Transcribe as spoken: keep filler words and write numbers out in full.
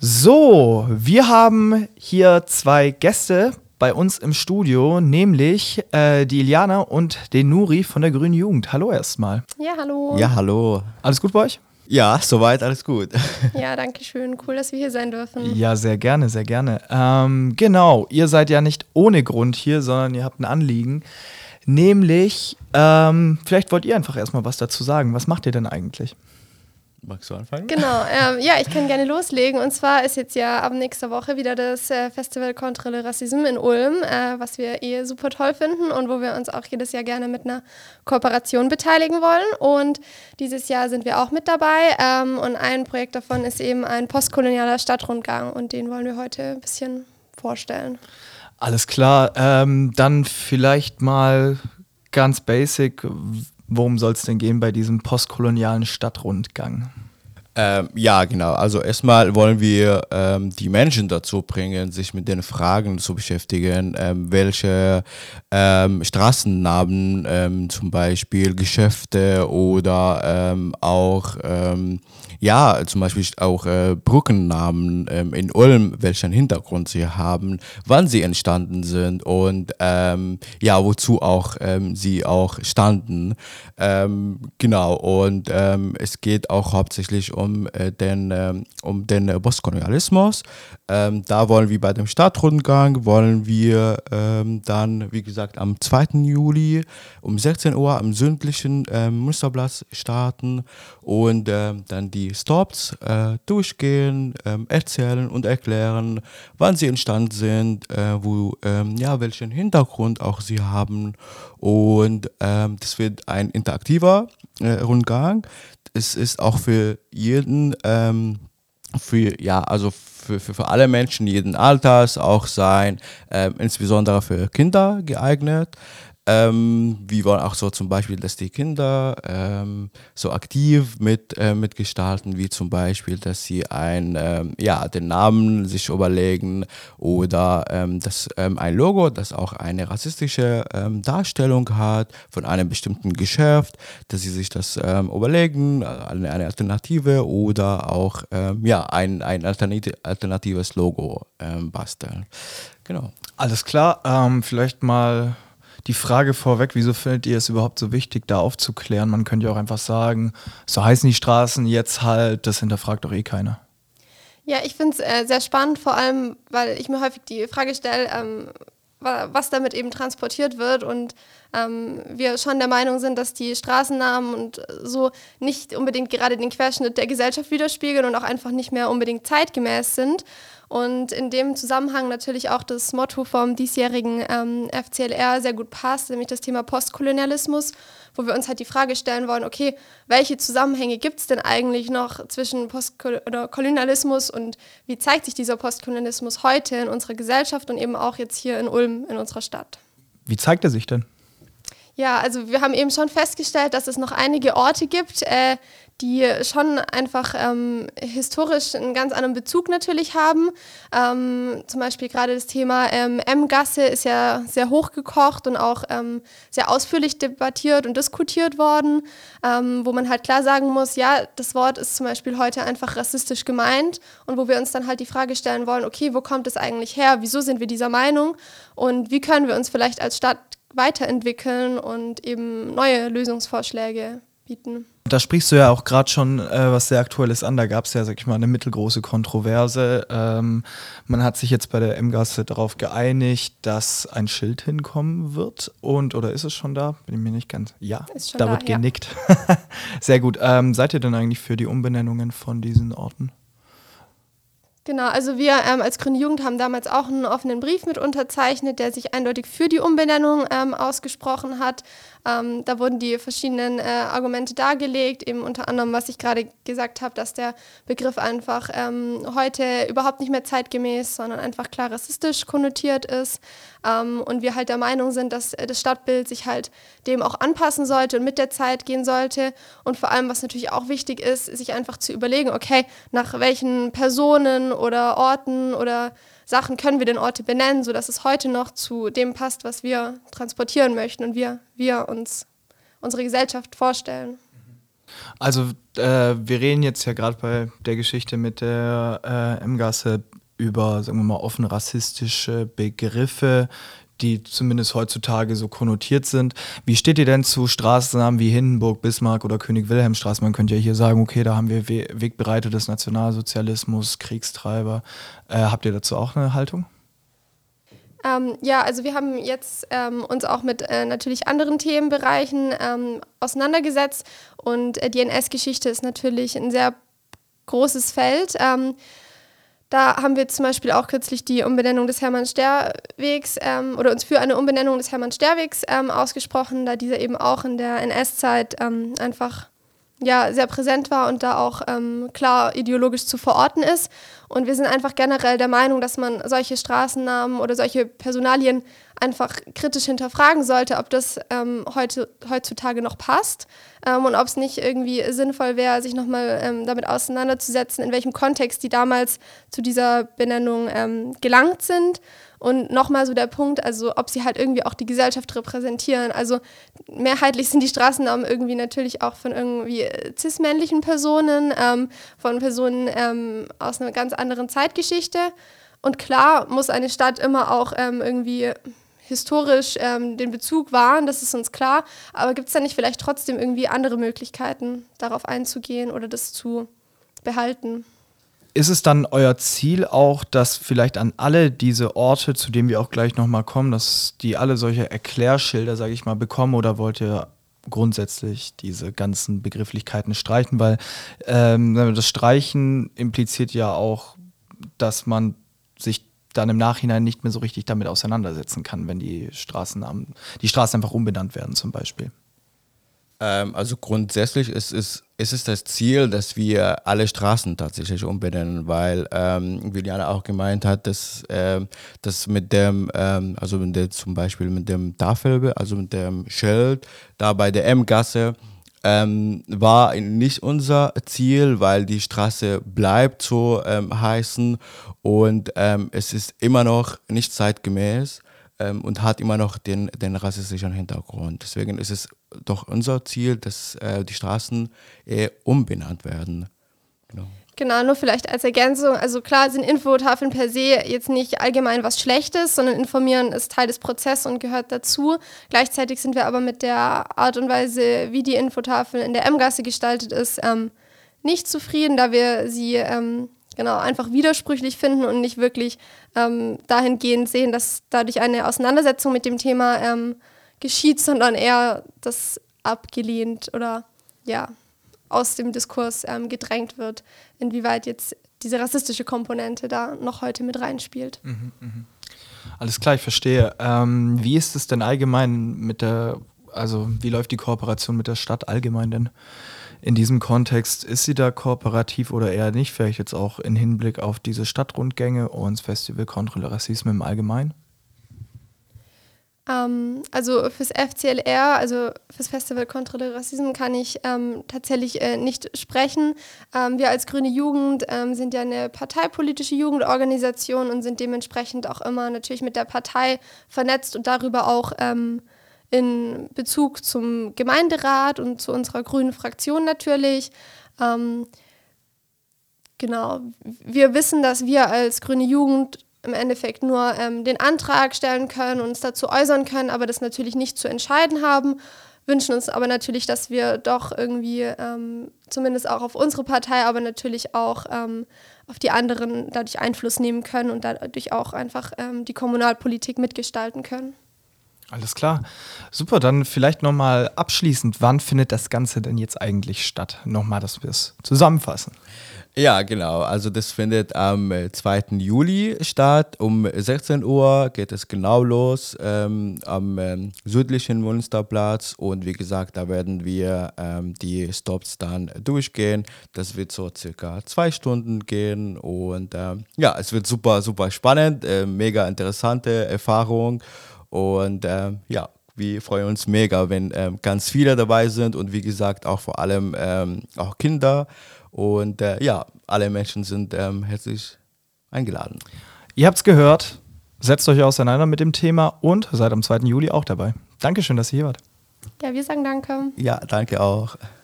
So, wir haben hier zwei Gäste bei uns im Studio, nämlich äh, die Iliana und den Nuri von der Grünen Jugend. Hallo erstmal. Ja, hallo. Ja, hallo. Alles gut bei euch? Ja, soweit alles gut. Ja, danke schön. Cool, dass wir hier sein dürfen. Ja, sehr gerne, sehr gerne. Ähm, genau, ihr seid ja nicht ohne Grund hier, sondern ihr habt ein Anliegen. Nämlich, ähm, vielleicht wollt ihr einfach erstmal was dazu sagen. Was macht ihr denn eigentlich? Magst du anfangen? Genau, ähm, ja, ich kann gerne loslegen. Und zwar ist jetzt ja ab nächster Woche wieder das äh, Festival Contre le Racisme in Ulm, äh, was wir eh super toll finden und wo wir uns auch jedes Jahr gerne mit einer Kooperation beteiligen wollen. Und dieses Jahr sind wir auch mit dabei. Ähm, und ein Projekt davon ist eben ein postkolonialer Stadtrundgang und den wollen wir heute ein bisschen vorstellen. Alles klar, ähm, dann vielleicht mal ganz basic, worum soll es denn gehen bei diesem postkolonialen Stadtrundgang? Ähm, ja, genau. Also erstmal wollen wir ähm, die Menschen dazu bringen, sich mit den Fragen zu beschäftigen, ähm, welche ähm, Straßennamen, ähm, zum Beispiel Geschäfte oder ähm, auch ähm, ja, zum Beispiel auch äh, Brückennamen ähm, in Ulm, welchen Hintergrund sie haben, wann sie entstanden sind und ähm, ja, wozu auch ähm, sie auch standen. Ähm, genau, und ähm, es geht auch hauptsächlich um äh, den, ähm, um den äh, Postkolonialismus. Ähm, da wollen wir bei dem Stadtrundgang, wollen wir ähm, dann, wie gesagt, am zweiten Juli um sechzehn Uhr am südlichen äh, Münsterplatz starten und ähm, dann die Stops äh, durchgehen, ähm, erzählen und erklären, wann sie entstanden sind, äh, wo, ähm, ja, welchen Hintergrund auch sie haben. Und ähm, das wird ein interaktiver äh, Rundgang. Es ist auch für jeden, ähm, für, ja, also für, für, für alle Menschen jeden Alters auch sein, ähm, insbesondere für Kinder geeignet. Ähm, wir wollen auch so zum Beispiel, dass die Kinder ähm, so aktiv mit, äh, mitgestalten, wie zum Beispiel, dass sie ein, ähm, ja, den Namen sich überlegen oder ähm, dass ähm, ein Logo, das auch eine rassistische ähm, Darstellung hat von einem bestimmten Geschäft, dass sie sich das ähm, überlegen, eine, eine Alternative oder auch ähm, ja, ein, ein alternati- alternatives Logo ähm, basteln. Genau. Alles klar, ähm, vielleicht mal die Frage vorweg, wieso findet ihr es überhaupt so wichtig, da aufzuklären? Man könnte ja auch einfach sagen, so heißen die Straßen jetzt halt, das hinterfragt doch eh keiner. Ja, ich finde es äh, sehr spannend, vor allem, weil ich mir häufig die Frage stelle, ähm, was damit eben transportiert wird und ähm, wir schon der Meinung sind, dass die Straßennamen und so nicht unbedingt gerade den Querschnitt der Gesellschaft widerspiegeln und auch einfach nicht mehr unbedingt zeitgemäß sind. Und in dem Zusammenhang natürlich auch das Motto vom diesjährigen ähm, F C L R sehr gut passt, nämlich das Thema Postkolonialismus, wo wir uns halt die Frage stellen wollen, okay, welche Zusammenhänge gibt es denn eigentlich noch zwischen Postkol- oder Kolonialismus und wie zeigt sich dieser Postkolonialismus heute in unserer Gesellschaft und eben auch jetzt hier in Ulm, in unserer Stadt? Wie zeigt er sich denn? Ja, also wir haben eben schon festgestellt, dass es noch einige Orte gibt, äh, die schon einfach ähm, historisch einen ganz anderen Bezug natürlich haben. Ähm, zum Beispiel gerade das Thema ähm, M-Gasse ist ja sehr hochgekocht und auch ähm, sehr ausführlich debattiert und diskutiert worden, ähm, wo man halt klar sagen muss, ja, das Wort ist zum Beispiel heute einfach rassistisch gemeint und wo wir uns dann halt die Frage stellen wollen, okay, wo kommt es eigentlich her? Wieso sind wir dieser Meinung? Und wie können wir uns vielleicht als Stadt weiterentwickeln und eben neue Lösungsvorschläge bieten? Da sprichst du ja auch gerade schon äh, was sehr Aktuelles an. Da gab es ja, sag ich mal, eine mittelgroße Kontroverse. Ähm, man hat sich jetzt bei der M-Gasse darauf geeinigt, dass ein Schild hinkommen wird. Und, oder ist es schon da? Bin ich mir nicht ganz... Ja, Ist schon da da, wird ja. genickt. Sehr gut. Ähm, seid ihr denn eigentlich für die Umbenennungen von diesen Orten? Genau, also wir ähm, als Grüne Jugend haben damals auch einen offenen Brief mit unterzeichnet, der sich eindeutig für die Umbenennung ähm, ausgesprochen hat. Ähm, da wurden die verschiedenen äh, Argumente dargelegt, eben unter anderem, was ich gerade gesagt habe, dass der Begriff einfach ähm, heute überhaupt nicht mehr zeitgemäß, sondern einfach klar rassistisch konnotiert ist. Ähm, und wir halt der Meinung sind, dass äh, das Stadtbild sich halt dem auch anpassen sollte und mit der Zeit gehen sollte. Und vor allem, was natürlich auch wichtig ist, sich einfach zu überlegen, okay, nach welchen Personen oder Orten oder Sachen können wir denn Orte benennen, sodass es heute noch zu dem passt, was wir transportieren möchten und wir, wir uns unsere Gesellschaft vorstellen. Also äh, wir reden jetzt ja gerade bei der Geschichte mit der äh, M-Gasse über, sagen wir mal, offen rassistische Begriffe, die zumindest heutzutage so konnotiert sind. Wie steht ihr denn zu Straßennamen wie Hindenburg, Bismarck oder König-Wilhelm-Straße? Man könnte ja hier sagen, okay, da haben wir We- Wegbereiter des Nationalsozialismus, Kriegstreiber. Äh, habt ihr dazu auch eine Haltung? Ähm, ja, also wir haben jetzt ähm, uns auch mit äh, natürlich anderen Themenbereichen ähm, auseinandergesetzt und äh, die N S-Geschichte ist natürlich ein sehr großes Feld. Ähm, Da haben wir zum Beispiel auch kürzlich die Umbenennung des Hermann-Sterr-Wegs ähm, oder uns für eine Umbenennung des Hermann-Sterr-Wegs ähm, ausgesprochen, da dieser eben auch in der N S-Zeit ähm, einfach ja, sehr präsent war und da auch ähm, klar ideologisch zu verorten ist. Und wir sind einfach generell der Meinung, dass man solche Straßennamen oder solche Personalien einfach kritisch hinterfragen sollte, ob das ähm, heute, heutzutage noch passt ähm, und ob es nicht irgendwie sinnvoll wäre, sich nochmal ähm, damit auseinanderzusetzen, in welchem Kontext die damals zu dieser Benennung ähm, gelangt sind. Und nochmal so der Punkt, also ob sie halt irgendwie auch die Gesellschaft repräsentieren. Also mehrheitlich sind die Straßennamen irgendwie natürlich auch von irgendwie cis-männlichen Personen, ähm, von Personen ähm, aus einer ganz anderen Zeitgeschichte. Und klar muss eine Stadt immer auch ähm, irgendwie historisch ähm, den Bezug wahren, das ist uns klar. Aber gibt es da nicht vielleicht trotzdem irgendwie andere Möglichkeiten, darauf einzugehen oder das zu behalten? Ist es dann euer Ziel auch, dass vielleicht an alle diese Orte, zu denen wir auch gleich nochmal kommen, dass die alle solche Erklärschilder, sage ich mal, bekommen, oder wollt ihr grundsätzlich diese ganzen Begrifflichkeiten streichen? Weil ähm, das Streichen impliziert ja auch, dass man sich dann im Nachhinein nicht mehr so richtig damit auseinandersetzen kann, wenn die Straßennamen, die Straßen einfach umbenannt werden zum Beispiel. Ähm, also grundsätzlich ist es, ist es das Ziel, dass wir alle Straßen tatsächlich umbenennen, weil ähm, wie Liana auch gemeint hat, dass ähm, das mit dem, ähm, also mit der, zum Beispiel mit dem Tafel, also mit dem Schild da bei der M-Gasse, ähm, war nicht unser Ziel, weil die Straße bleibt so ähm, heißen und ähm, es ist immer noch nicht zeitgemäß ähm, und hat immer noch den, den rassistischen Hintergrund. Deswegen ist es doch unser Ziel, dass äh, die Straßen äh, umbenannt werden. Genau. Genau, nur vielleicht als Ergänzung. Also klar sind Infotafeln per se jetzt nicht allgemein was Schlechtes, sondern informieren ist Teil des Prozesses und gehört dazu. Gleichzeitig sind wir aber mit der Art und Weise, wie die Infotafel in der M-Gasse gestaltet ist, ähm, nicht zufrieden, da wir sie ähm, genau einfach widersprüchlich finden und nicht wirklich ähm, dahingehend sehen, dass dadurch eine Auseinandersetzung mit dem Thema ähm, geschieht, sondern eher das abgelehnt oder ja aus dem Diskurs ähm, gedrängt wird, inwieweit jetzt diese rassistische Komponente da noch heute mit reinspielt. Mhm, mh. Alles klar, ich verstehe. Ähm, wie ist es denn allgemein mit der, also wie läuft die Kooperation mit der Stadt allgemein denn in diesem Kontext? Ist sie da kooperativ oder eher nicht? Vielleicht jetzt auch im Hinblick auf diese Stadtrundgänge und das Festival Contre le Racisme im Allgemeinen? Ähm, also fürs F C L R, also fürs Festival Contre le Racisme, kann ich ähm, tatsächlich äh, nicht sprechen. Ähm, wir als Grüne Jugend ähm, sind ja eine parteipolitische Jugendorganisation und sind dementsprechend auch immer natürlich mit der Partei vernetzt und darüber auch ähm, in Bezug zum Gemeinderat und zu unserer grünen Fraktion natürlich. Ähm, genau, wir wissen, dass wir als Grüne Jugend im Endeffekt nur ähm, den Antrag stellen können, uns dazu äußern können, aber das natürlich nicht zu entscheiden haben, wünschen uns aber natürlich, dass wir doch irgendwie ähm, zumindest auch auf unsere Partei, aber natürlich auch ähm, auf die anderen dadurch Einfluss nehmen können und dadurch auch einfach ähm, die Kommunalpolitik mitgestalten können. Alles klar. Super, dann vielleicht nochmal abschließend, wann findet das Ganze denn jetzt eigentlich statt? Nochmal, dass wir es zusammenfassen. Ja, genau. Also das findet am zweiten Juli statt. Um sechzehn Uhr geht es genau los ähm, am ähm, südlichen Münsterplatz. Und wie gesagt, da werden wir ähm, die Stops dann durchgehen. Das wird so circa zwei Stunden gehen. Und ähm, ja, es wird super, super spannend. Äh, mega interessante Erfahrung. Und ähm, ja, wir freuen uns mega, wenn ähm, ganz viele dabei sind. Und wie gesagt, auch vor allem ähm, auch Kinder. Und äh, ja, alle Menschen sind ähm, herzlich eingeladen. Ihr habt's gehört, setzt euch auseinander mit dem Thema und seid am zweiten Juli auch dabei. Dankeschön, dass ihr hier wart. Ja, wir sagen danke. Ja, danke auch.